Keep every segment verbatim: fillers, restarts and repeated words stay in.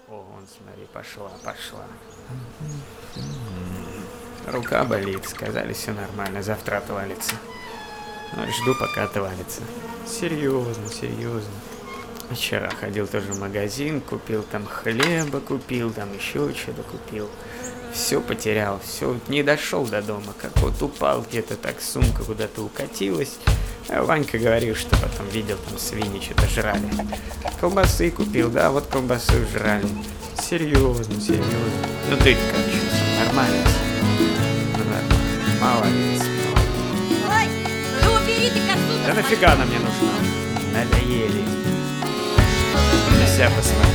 О, он, смотри, пошла, пошла. Рука болит, сказали, все нормально, завтра отвалится. Ну, жду, пока отвалится. Серьезно, серьезно. Вчера ходил тоже в магазин, купил там хлеба, купил там еще что-то купил. Все потерял, все, не дошел до дома, как вот упал где-то так, сумка куда-то укатилась. А Ванька говорил, что потом видел, там свиньи что-то жрали. Колбасы купил, да, вот колбасы жрали. Серьезно, серьезно. Ну ты как, что, нормально? Ну нормально, молодец, молодец. Ой, ну убери ты косу. Да нафига она мне нужна? Надоели. На себя посмотри.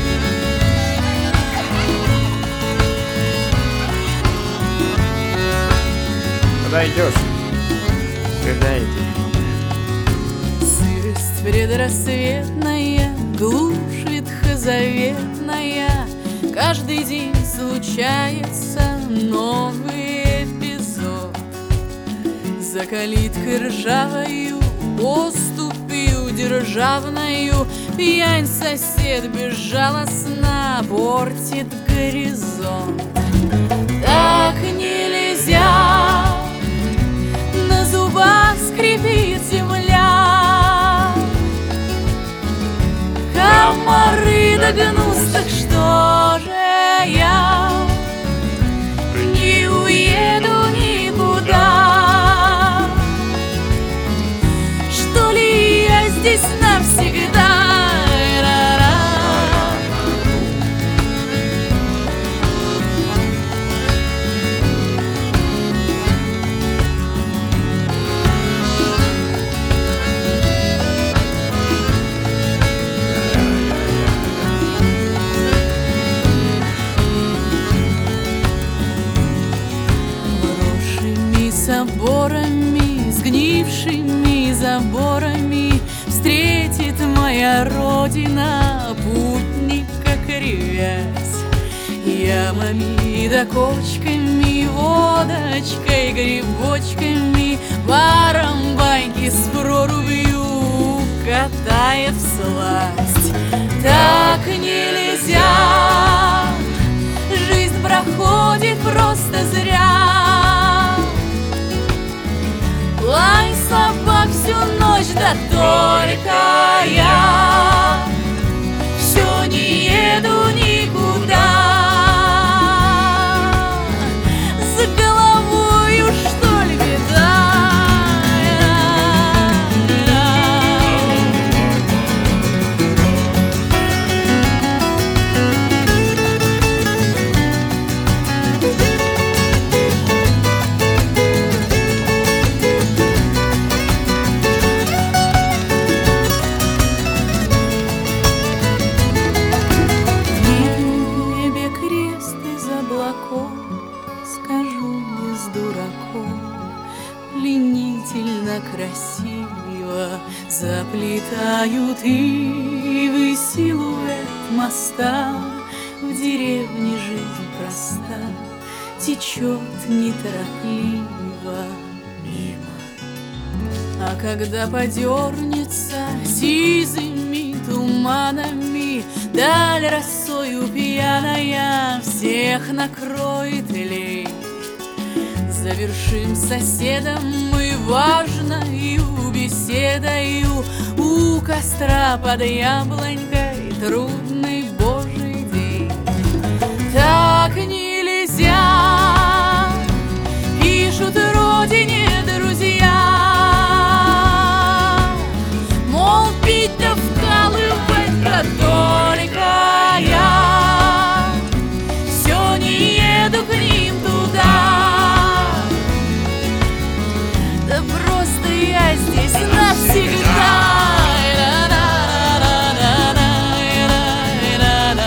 Куда идешь? Куда идешь? Сырость предрассветная, глушь ветхозаветная. Каждый день случается новый эпизод. За калиткой ржавою, поступью державною, пьянь сосед безжалостно портит горизонт. Так нельзя, на зубах скрипит земля. Комары да гнус, так что же я не уеду никуда? Что ли я здесь навсегда? Соборами, сгнившими заборами встретит моя родина путника кривясь. Ямами да кочками, водочкой, грибочками, паром баньки с прорубью катает всласть. Так нельзя, жизнь проходит просто зря. Лай собак всю ночь, да только я все не еду никуда. С головою, что ли, беда? Красиво заплетают ивы силуэт моста. В деревне жизнь проста, течет неторопливо мимо. А когда подернется сизыми туманами, даль росою пьяная всех накроет лень. Завершим соседом мы важною беседою у костра под яблонькой трудный божий день. Так нельзя, пишут родине друзья, мол, пить да вкалывать, да только я все не еду к ним туда. Я здесь навсегда.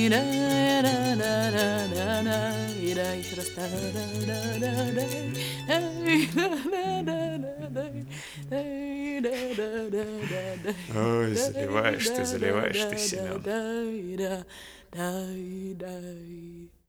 Ой, заливаешь ты, заливаешь ты, Семен. Дай, дай, дай.